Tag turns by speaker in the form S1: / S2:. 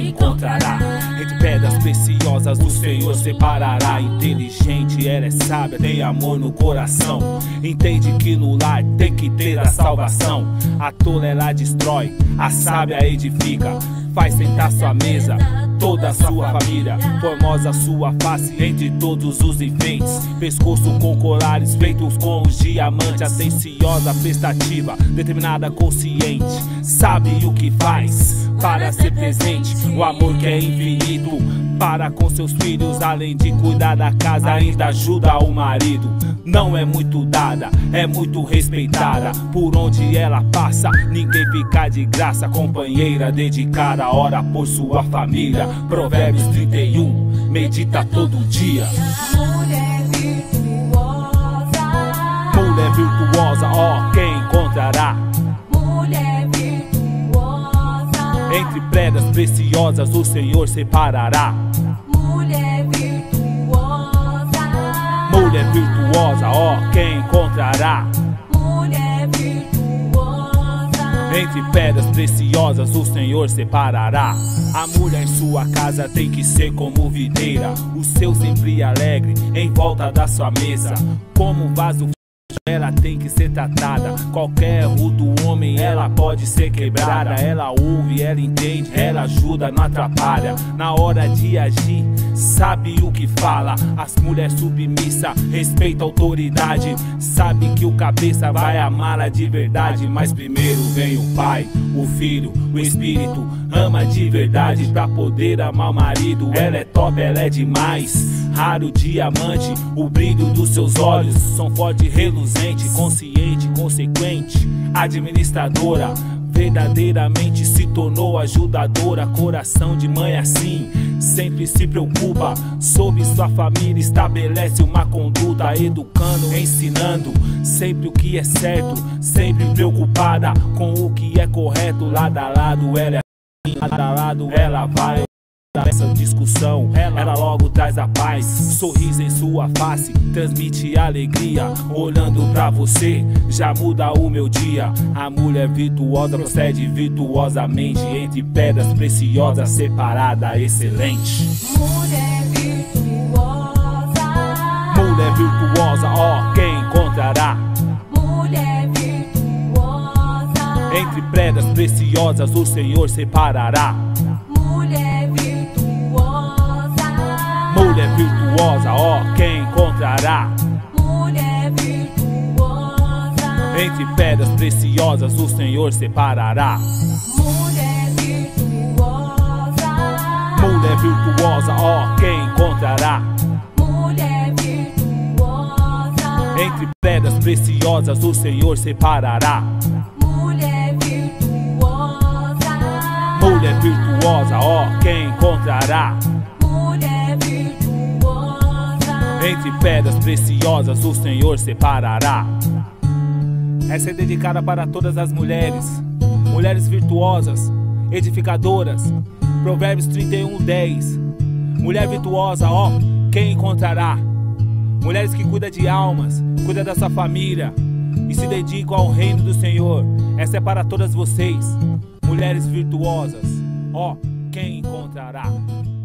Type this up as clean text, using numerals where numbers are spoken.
S1: encontrará. Entre pedras preciosas o Senhor separará. Inteligente, ela é sábia, tem amor no coração. Entende que no lar tem que ter a salvação. A tola ela destrói, a sábia edifica. Faz sentar sua mesa, toda a sua família. Formosa sua face entre todos os enfeites. Pescoço com colares feitos com os diamantes. Atenciosa, prestativa, determinada, consciente. Sabe o que faz para ser presente. O amor que é infinito para com seus filhos. Além de cuidar da casa, ainda ajuda o marido. Não é muito dada, é muito respeitada. Por onde ela passa, ninguém fica de graça. Companheira dedicada, ora por sua família. Provérbios 31, medita todo dia.
S2: Mulher virtuosa,
S1: Mulher virtuosa, ó, quem encontrará?
S2: mulher virtuosa,
S1: Entre pedras preciosas o Senhor separará.
S2: mulher virtuosa,
S1: Mulher virtuosa, ó, quem encontrará?
S2: mulher virtuosa,
S1: Entre pedras preciosas o Senhor separará. A mulher em sua casa tem que ser como videira, o seu sempre alegre em volta da sua mesa. Como um vaso ela tem que ser tratada. Qualquer erro do homem ela pode ser quebrada. Ela ouve, ela entende, ela ajuda, não atrapalha. Na hora de agir, sabe o que fala. As mulheres submissa, respeita a autoridade. Sabe que o cabeça vai amá-la de verdade. Mas primeiro vem o pai, o filho, o espírito. Ama de verdade pra poder amar o marido. Ela é top, ela é demais. Raro diamante, o brilho dos seus olhos são forte, reluzente, consciente, consequente, administradora. Verdadeiramente se tornou ajudadora. Coração de mãe assim, sempre se preocupa. Sobre sua família estabelece uma conduta. Educando, ensinando, sempre o que é certo. Sempre preocupada com o que é correto. Lado a lado ela é assim, lado a lado ela vai. Essa discussão, ela logo traz a paz. Sorriso em sua face, transmite alegria. Olhando pra você, já muda o meu dia. A mulher virtuosa procede virtuosamente. Entre pedras preciosas, separada, excelente.
S2: mulher virtuosa,
S1: Mulher virtuosa, ó, quem encontrará?
S2: mulher virtuosa,
S1: Entre pedras preciosas o Senhor separará.
S2: mulher virtuosa,
S1: Mulher virtuosa, ó, quem encontrará?
S2: mulher virtuosa,
S1: Entre pedras preciosas o Senhor separará.
S2: mulher virtuosa,
S1: Mulher virtuosa, ó, quem encontrará?
S2: mulher virtuosa,
S1: Entre pedras preciosas o Senhor separará.
S2: mulher virtuosa,
S1: Mulher virtuosa, ó, quem encontrará?
S2: mulher virtuosa,
S1: Entre pedras preciosas o Senhor separará. Essa é dedicada para todas as mulheres. Mulheres virtuosas, edificadoras. Provérbios 31:10. Mulher virtuosa, ó, quem encontrará? Mulheres que cuidam de almas, cuidam da sua família e se dedicam ao reino do Senhor. Essa é para todas vocês, mulheres virtuosas, ó, quem encontrará?